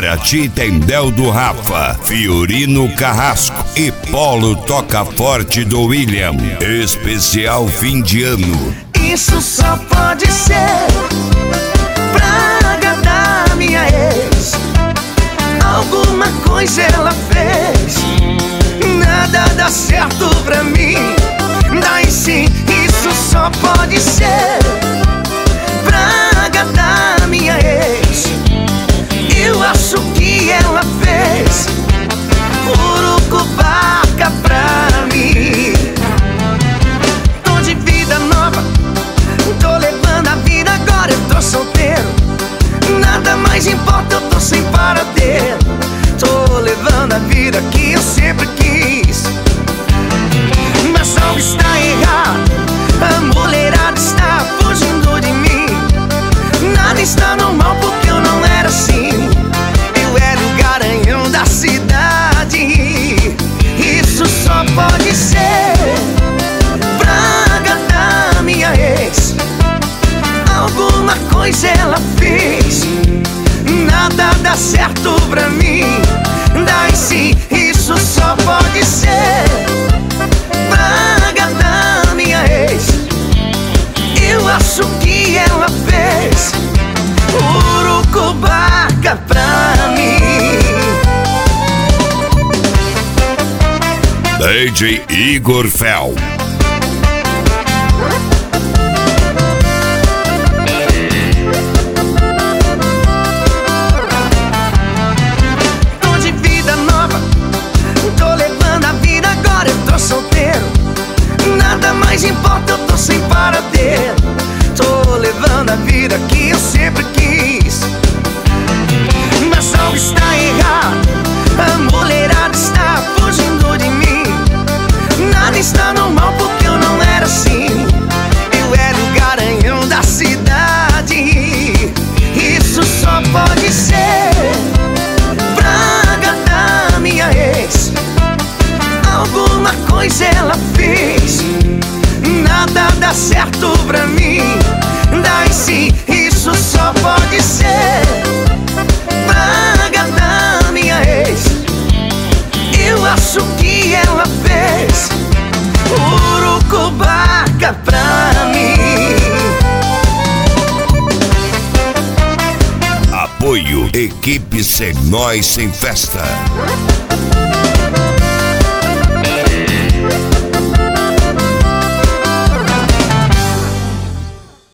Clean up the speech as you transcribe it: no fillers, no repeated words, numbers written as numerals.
Paraty tem Del do Rafa, Fiorino Carrasco e Polo Toca Forte do William. Especial fim de ano. Isso só pode ser praga da minha ex. Alguma coisa ela fez, nada dá certo pra mim. Daí sim, isso só pode ser praga da minha ex. Eu acho que ela fez urucubaca pra mim. Tô de vida nova, tô levando a vida agora, eu tô solteiro. Nada mais importa, eu tô sem paradeiro. Tô levando a vida que eu sempre quis. Mas algo está errado, a mulherada está fugindo de mim. Nada está normal porque eu não era assim. Eu era o garanhão da cidade. Isso só pode ser praga da minha ex. Alguma coisa ela fez, nada dá certo pra mim. Daí sim, isso só pode ser praga da minha ex. Eu acho que ela fez urucubaca pra mim. DJ Igor Fel. Tô de vida nova, tô levando a vida agora, eu tô solteiro. Nada mais importa, eu tô sem paradeiro. Tô levando a vida que eu sempre quis. Mas algo está errado, a mulherada está fugindo de mim. Nada está normal porque eu não era assim. Eu era o garanhão da cidade. Isso só pode ser praga da minha ex. Alguma coisa ela fez, nada dá certo pra mim. Daí sim, isso só pode ser praga da minha ex. Eu acho que ela fez urucubaca pra mim. Apoio Equipe Sem Nós Sem Festa.